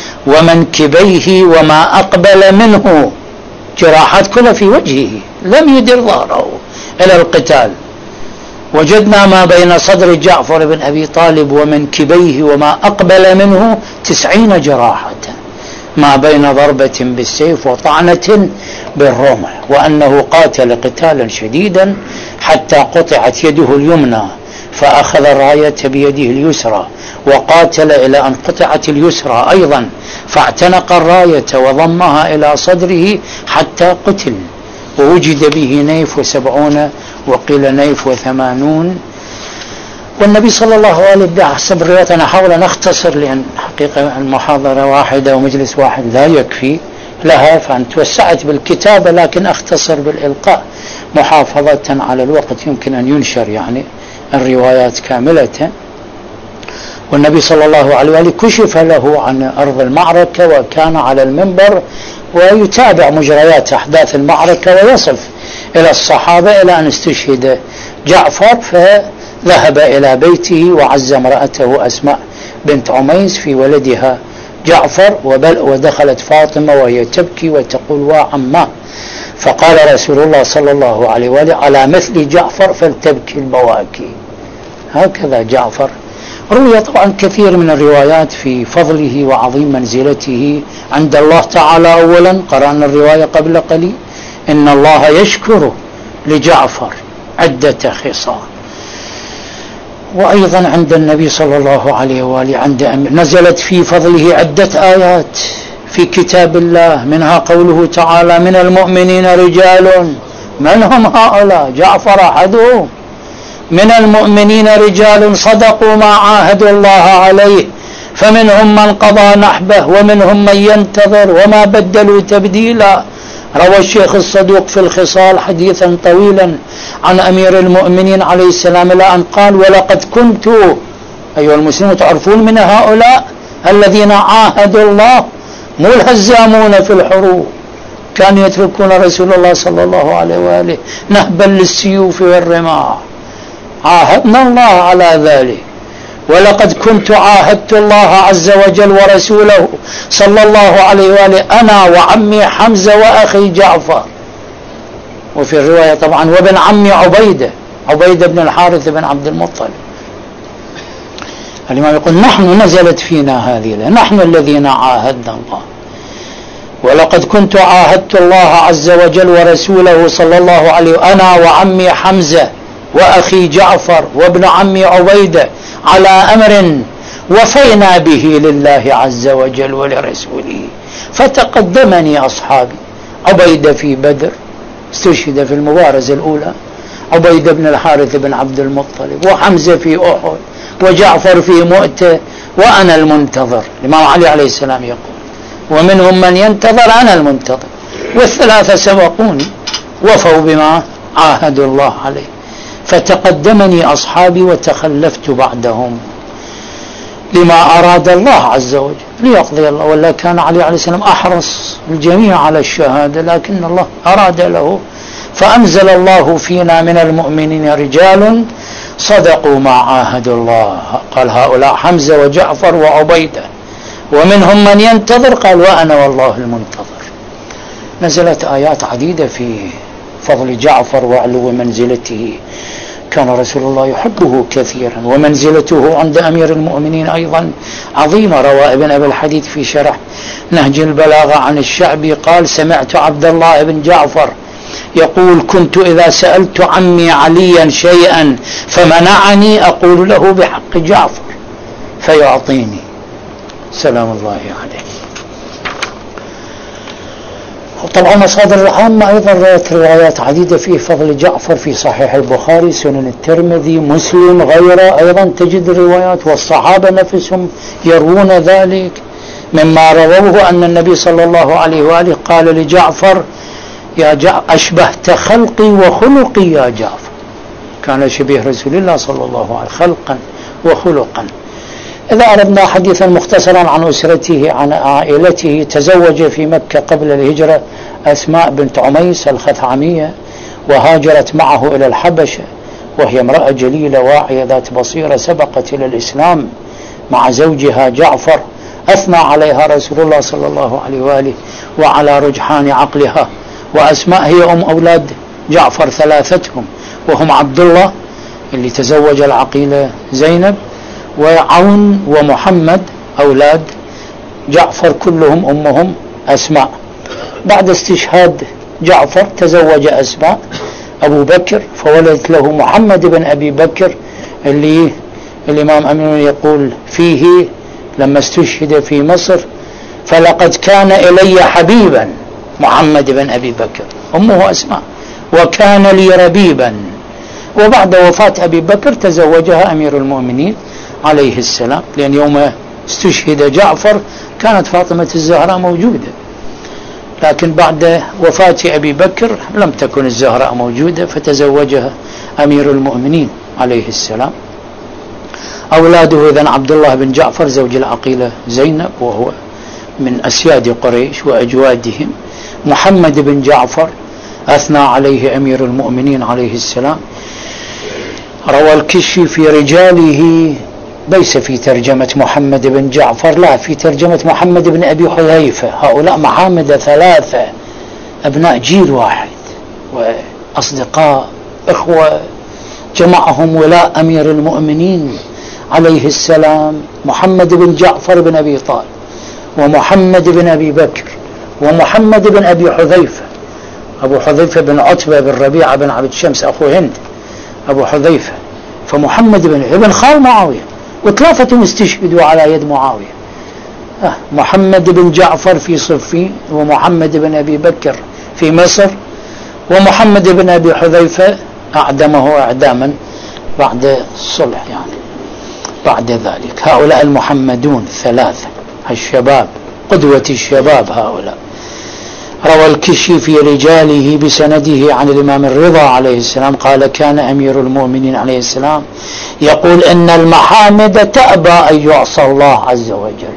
ومنكبيه وما أقبل منه جراحات كلها في وجهه، لم يدر ظهره إلى القتال. وجدنا ما بين صدر جعفر بن أبي طالب ومنكبيه وما أقبل منه تسعين جراحة، ما بين ضربة بالسيف وطعنة بالرمح، وأنه قاتل قتالا شديدا حتى قطعت يده اليمنى فأخذ الراية بيده اليسرى، وقاتل إلى أن قطعت اليسرى أيضا فاعتنق الراية وضمها إلى صدره حتى قتل، ووجد به نيف وسبعون وقيل نيف وثمانون. والنبي صلى الله عليه وسلم بحسب الرواية، أنا أحاول أن أختصر لأن حقيقة المحاضرة واحدة ومجلس واحد لا يكفي لها، فأن توسعت بالكتابة لكن أختصر بالإلقاء محافظة على الوقت، يمكن أن ينشر يعني الروايات كاملة. والنبي صلى الله عليه وآله كشف له عن أرض المعركة وكان على المنبر ويتابع مجريات أحداث المعركة ويصف إلى الصحابة إلى أن استشهد جعفر، فذهب إلى بيته وعز امرأته أسماء بنت عميس في ولدها جعفر، ودخلت فاطمة وهي تبكي وتقول وعما، فقال رسول الله صلى الله عليه وآله على مثل جعفر فلتبكي البواكي. هكذا جعفر. روي طبعا كثير من الروايات في فضله وعظيم منزلته عند الله تعالى. أولا قرأنا الرواية قبل قليل إن الله يشكر لجعفر عدة خصال، وأيضا عند النبي صلى الله عليه وآله عند نزلت في فضله عدة آيات في كتاب الله، منها قوله تعالى من المؤمنين رجال، من هم هؤلاء؟ جعفر أحدهم. من المؤمنين رجال صدقوا ما عاهدوا الله عليه فمنهم من قضى نحبه ومنهم من ينتظر وما بدلوا تبديلا. روى الشيخ الصدوق في الخصال حديثا طويلا عن أمير المؤمنين عليه السلام إلى أن قال ولقد كنت أيها المسلمون تعرفون من هؤلاء الذين عاهدوا الله، مو الهزامون في الحروب، كانوا يتركون رسول الله صلى الله عليه وآله نهبا للسيوف والرماح، عاهدنا الله على ذلك. ولقد كنت عاهدت الله عز وجل ورسوله صلى الله عليه وآله أنا وعمي حمزة وأخي جعفر، وفي الرواية طبعا وابن عمي عبيدة عبيدة بن الحارث بن عبد المطلب. الإمام يقول نحن نزلت فينا هذه، نحن الذين عاهدنا الله. ولقد كنت عاهدت الله عز وجل ورسوله صلى الله عليه أنا وعمي حمزة وأخي جعفر وابن عمي عبيدة على أمر وفينا به لله عز وجل ولرسوله، فتقدمني أصحابي. عبيدة في بدر استشهد في المبارزة الأولى، عبيدة بن الحارث بن عبد المطلب، وحمزة في أحد، وجعفر في مؤتة، وأنا المنتظر. الإمام علي عليه السلام يقول ومنهم من ينتظر أنا المنتظر، والثلاثة سبقوني وفوا بما عاهدوا الله عليه، فتقدمني أصحابي وتخلفت بعدهم لما أراد الله عز وجل ليقضي الله. ولا كان علي عليه السلام أحرص الجميع على الشهادة، لكن الله أراد له فأنزل الله فينا من المؤمنين رجال صدقوا ما عاهدوا الله، قال هؤلاء حمزة وجعفر وعبيدة، ومنهم من ينتظر قال وأنا والله المنتظر. نزلت آيات عديدة في فضل جعفر وعلو منزلته، كان رسول الله يحبه كثيرا، ومنزلته عند أمير المؤمنين أيضا عظيمة. روى ابن أبي الحديث في شرح نهج البلاغة عن الشعبي قال سمعت عبد الله بن جعفر يقول كنت إذا سألت عمي عليا شيئا فمنعني أقول له بحق جعفر فيعطيني سلام الله عليه. طبعا مصادر العامة أيضا روت روايات عديدة في فضل جعفر في صحيح البخاري، سنن الترمذي، مسلم، غيره أيضا تجد الروايات، والصحابة نفسهم يروون ذلك مما رووه أن النبي صلى الله عليه وآله قال لجعفر يا جعفر أشبهت خلقي وخلقي يا جعفر. كان شبيه رسول الله صلى الله عليه خلقا وخلقا. إذا أردنا حديثا مختصرا عن أسرته عن عائلته، تزوج في مكة قبل الهجرة أسماء بنت عميس الخثعمية، وهاجرت معه إلى الحبشة، وهي امرأة جليلة واعية ذات بصيرة سبقت إلى الإسلام مع زوجها جعفر، أثنى عليها رسول الله صلى الله عليه وآله وعلى رجحان عقلها. وأسماء هي أم أولاد جعفر ثلاثتهم، وهم عبد الله اللي تزوج العقيلة زينب، وعون ومحمد أولاد جعفر كلهم أمهم أسماء. بعد استشهاد جعفر تزوج أسماء أبو بكر فولدت له محمد بن أبي بكر، اللي الإمام أمين يقول فيه لما استشهد في مصر فلقد كان إلي حبيبا محمد بن أبي بكر، أمه أسماء، وكان لي ربيبا. وبعد وفاة أبي بكر تزوجها أمير المؤمنين عليه السلام، لأن يوم استشهد جعفر كانت فاطمة الزهراء موجودة، لكن بعد وفاة أبي بكر لم تكن الزهراء موجودة فتزوجها أمير المؤمنين عليه السلام. أولاده إذن عبد الله بن جعفر زوج العقيلة زينب وهو من أسياد قريش وأجوادهم، محمد بن جعفر أثنى عليه أمير المؤمنين عليه السلام. روى الكشي في رجاله ليس في ترجمة محمد بن جعفر، لا في ترجمة محمد بن أبي حذيفة. هؤلاء محامد ثلاثة أبناء جيل واحد وأصدقاء إخوة، جمعهم ولاء أمير المؤمنين عليه السلام محمد بن جعفر بن أبي طالب، ومحمد بن أبي بكر، ومحمد بن أبي حذيفة، أبو حذيفة بن عتبة بن ربيعة بن عبد الشمس أخو هند أبو حذيفة، فمحمد بن ابن خال معاوية، وثلاثة استشهدوا على يد معاوية. آه محمد بن جعفر في صفين، ومحمد بن أبي بكر في مصر، ومحمد بن أبي حذيفة أعدمه إعداما بعد الصلح يعني بعد ذلك. هؤلاء المحمدون ثلاثة الشباب قدوة الشباب هؤلاء. روى الكشي في رجاله بسنده عن الإمام الرضا عليه السلام قال كان أمير المؤمنين عليه السلام يقول إن المحامد تأبى أن يعصى الله عز وجل.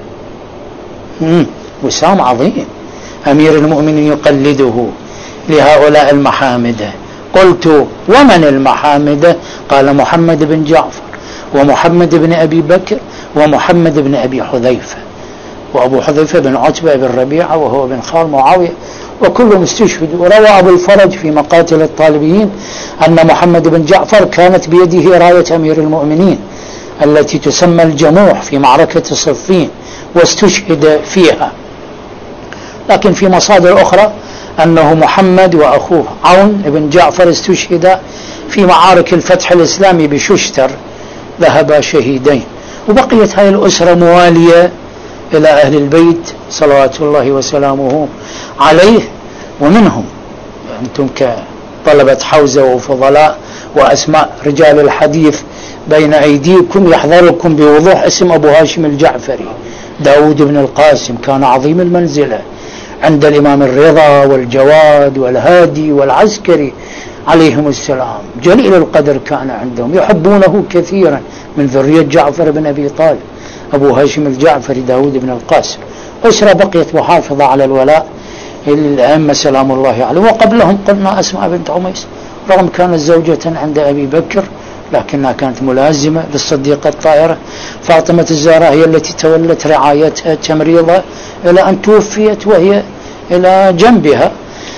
وسام عظيم، أمير المؤمنين يقلده لهؤلاء المحامدة. قلت ومن المحامدة؟ قال محمد بن جعفر، ومحمد بن أبي بكر، ومحمد بن أبي حذيفة، وأبو حذيفة بن عتبة بن ربيعة وهو بن خال معاوية، وكلهم استشهدوا. وروى أبو الفرج في مقاتل الطالبيين أن محمد بن جعفر كانت بيده راية أمير المؤمنين التي تسمى الجموح في معركة صفين واستشهد فيها. لكن في مصادر أخرى أنه محمد وأخوه عون بن جعفر استشهد في معارك الفتح الإسلامي بششتر، ذهبا شهيدين. وبقيت هذه الأسرة موالية إلى أهل البيت صلوات الله وسلامه عليه، ومنهم أنتم كطلبة حوزة وفضلاء وأسماء رجال الحديث بين أيديكم يحضركم بوضوح اسم أبو هاشم الجعفري داود بن القاسم، كان عظيم المنزلة عند الإمام الرضا والجواد والهادي والعسكري عليهم السلام، جليل القدر كان عندهم، يحبونه كثيرا، من ذرية جعفر بن أبي طالب أبو هاشم الجعفري داود بن القاسم. أسرة بقيت محافظة على الولاء الأئمة سلام الله عليه. وقبلهم قلنا أسماء بنت عميس، رغم كانت زوجة عند أبي بكر لكنها كانت ملازمة للصديقة الطاهرة فاطمة الزهراء، هي التي تولت رعايتها تمريضها إلى أن توفيت وهي إلى جنبها.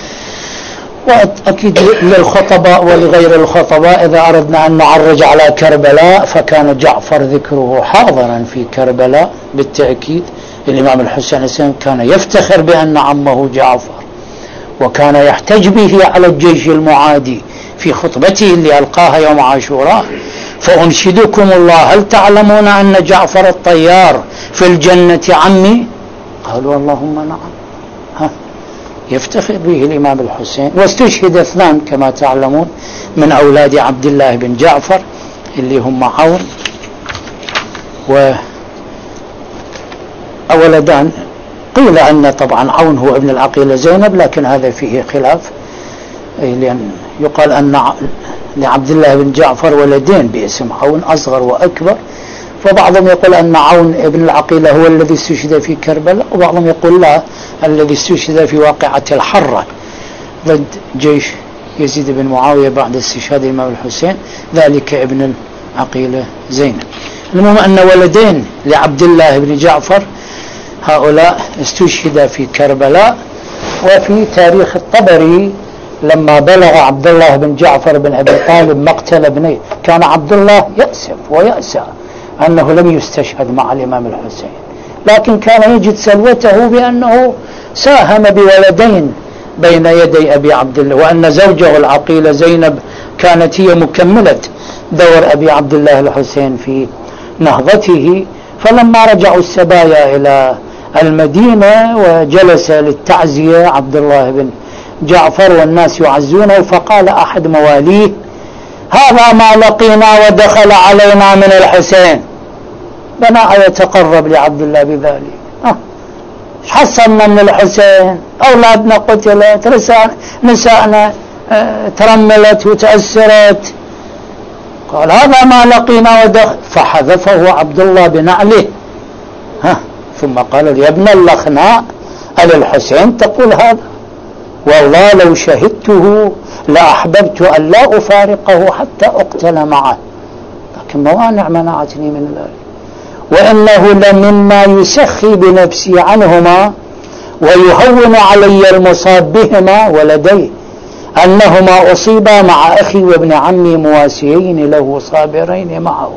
وأكيد للخطباء ولغير الخطباء إذا أردنا أن نعرج على كربلاء فكان جعفر ذكره حاضرا في كربلاء بالتأكيد. الإمام الحسين السلام كان يفتخر بأن عمه جعفر وكان يحتج به على الجيش المعادي في خطبته اللي ألقاها يوم عاشوراء: فأنشدكم الله هل تعلمون أن جعفر الطيار في الجنة عمي؟ قالوا اللهم نعم. ها يفتخر به الإمام الحسين. واستشهد اثنان كما تعلمون من أولاد عبد الله بن جعفر اللي هم عون وولدان. قيل أن طبعا عون هو ابن العقيلة زينب، لكن هذا فيه خلاف، لأن يقال أن لعبد الله بن جعفر ولدين باسم عون، أصغر وأكبر، فبعضهم يقول أن عون ابن العقيلة هو الذي استشهد في كربلاء، وبعضهم يقول لا، الذي استشهد في واقعة الحرة ضد جيش يزيد بن معاوية بعد استشهاد الإمام الحسين، ذلك ابن العقيلة زينب. المهم أن ولدين لعبد الله بن جعفر هؤلاء استشهد في كربلاء. وفي تاريخ الطبري لما بلغ عبد الله بن جعفر بن أبي طالب مقتل ابنيه، كان عبد الله يأسف ويأسى أنه لم يستشهد مع الإمام الحسين، لكن كان يجد سلوته بأنه ساهم بولدين بين يدي أبي عبد الله، وأن زوجه العقيلة زينب كانت هي مكملة دور أبي عبد الله الحسين في نهضته. فلما رجعوا السبايا إلى المدينة وجلس للتعزية عبد الله بن جعفر والناس يعزونه، فقال أحد مواليه: هذا ما لقينا ودخل علينا من الحسين. بنى يتقرب لعبد الله بذلك، أه حصلنا من الحسين، أولادنا قتلت، نسائنا اه ترملت وتأثرت. قال: هذا ما لقينا ودخل، فحذفه عبد الله بنعله. ها ثم قال: يا ابن اللخناء أل الحسين تقول هذا؟ والله لو شهدته لأحببت أن لا أفارقه حتى أقتل معه، لكن موانع منعتني من ذلك. وإنه لمما يسخي بنفسي عنهما ويهون علي المصاب بهما ولديه أنهما أصيبا مع أخي وابن عمي مواسيين له صابرين معه.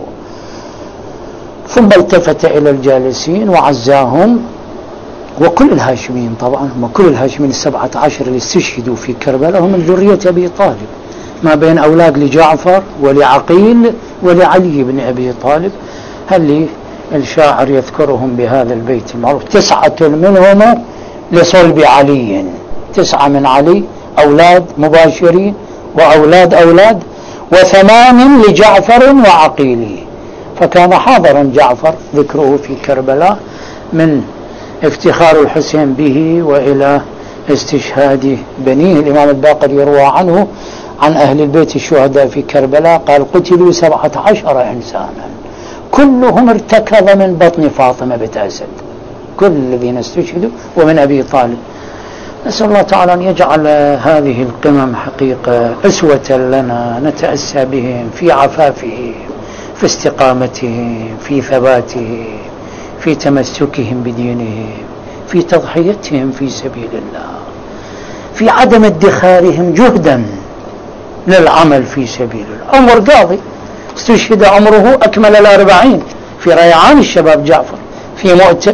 ثم التفت إلى الجالسين وعزاهم، وكل الهاشميين طبعا، وكل الهاشميين السبعة عشر اللي استشهدوا في كربلاء هم من ذرية أبي طالب، ما بين أولاد لجعفر ولعقيل ولعلي بن أبي طالب. هل الشاعر يذكرهم بهذا البيت المعروف: تسعة منهم لصلب علي، تسعة من علي أولاد مباشرين وأولاد أولاد، وثمان لجعفر وعقيل. فكان حاضرا جعفر ذكره في كربلاء من افتخار الحسين به وإلى استشهاد بنيه. الإمام الباقر يروى عنه عن أهل البيت الشهداء في كربلاء قال: قتلوا سبعة عشر إنسانا كلهم ارتكض من بطن فاطمة بنت أسد، كل الذين استشهدوا ومن أبي طالب. نسأل الله تعالى أن يجعل هذه القمم حقيقة أسوة لنا نتأسى بهم في عفافهم، في استقامتهم، في ثباتهم، في تمسكهم بدينهم، في تضحيتهم في سبيل الله، في عدم ادخارهم جهدا للعمل في سبيل الله. عمر قاضي استشهد عمره أكمل الأربعين في ريعان الشباب جعفر في مؤتة،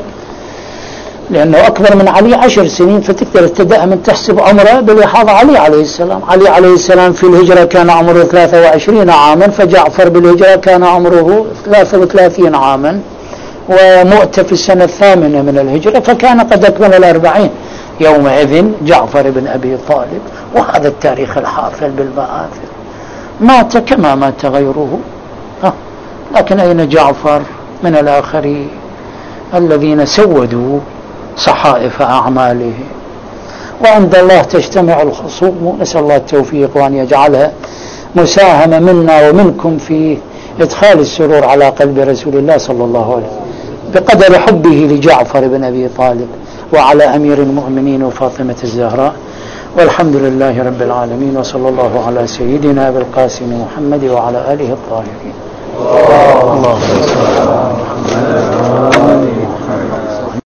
لأنه أكبر من علي عشر سنين، فتقدر تدائما تحسب عمره بلحاظ علي عليه السلام. علي عليه السلام في الهجرة كان عمره ثلاثة وعشرين عاما، فجعفر بالهجرة كان عمره ثلاثة وثلاثين عاما، ومؤتة في السنة الثامنة من الهجرة، فكان قد أكمل الأربعين يومئذ جعفر بن أبي طالب. وهذا التاريخ الحافل بالمآثر، مات كما مات غيره. أه. لكن أين جعفر من الآخرين الذين سودوا صحائف أعماله؟ وعند الله تجتمع الخصوم. نسأل الله التوفيق وأن يجعلها مساهمة منا ومنكم في إدخال السرور على قلب رسول الله صلى الله عليه وسلم بقدر حبه لجعفر بن أبي طالب وعلى أمير المؤمنين وفاطمة الزهراء. والحمد لله رب العالمين، وصلى الله على سيدنا أبي القاسم محمد وعلى آله الطاهرين. الله